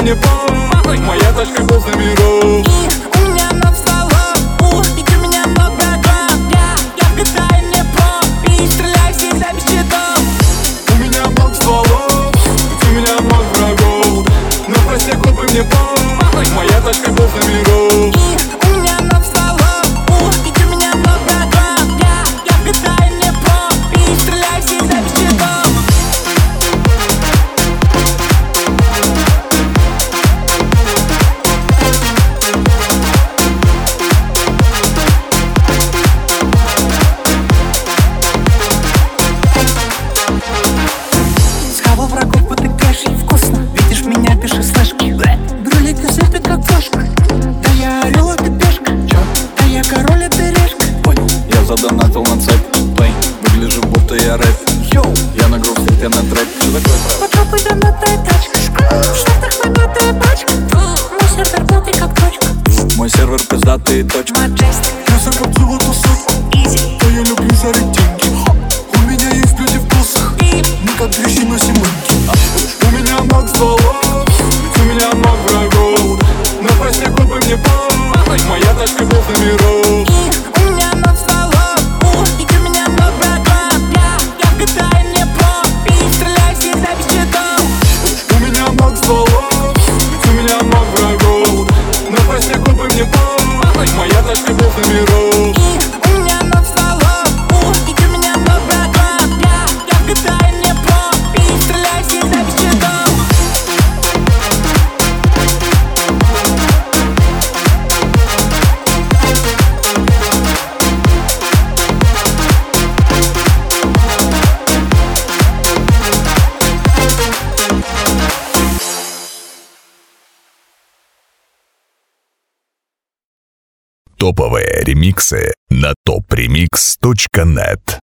мне пой. Моя тачка полная миров. У меня много стволов, ведь у меня много драм. Я вгадаю мне по и стреляю всегда без щитов. У меня много стволов, ведь у меня много врагов. Но прости, купи мне пой. Моя тачка полная миров. У меня много стволов, ведь у меня много драм. Я вгадаю мне по и стреляю всегда без щитов. Схавал врагов, потыкаешь, и вкусно. Видишь меня, пиши слэшки. Брюлик кассеты, как флешка. Да я орел, а ты пешка. Да я король, а ты решка. Я задонатил на цепь. Выгляжу, будто я рэп. Я на грустных, я на трэп. Что такое трэп? Под жопой донатая тачка. В штатах монатая пачка. Мой сервер плотный, как точка. Мой сервер пиздатый, точка. Маджестик, Я закоптил эту сотку. изи. Да я люблю жарить деньги. У меня есть люди в косах. Мы как дрищи на семейке. У меня много стволов, ведь у меня много врагов. Но прости, купи мне пой. Моя тачка полная миров. У меня много стволов, ведь у меня много драм. Я вгадаю мне по и стреляю всегда без щитов. У меня много стволов, ведь у меня много врагов. Но прости, купи мне пой. Моя тачка полная миров. У меня много стволов, ведь у меня много драм. Я вгадаю мне по и стреляю всегда без щитов. Топовые ремиксы на topremix.net.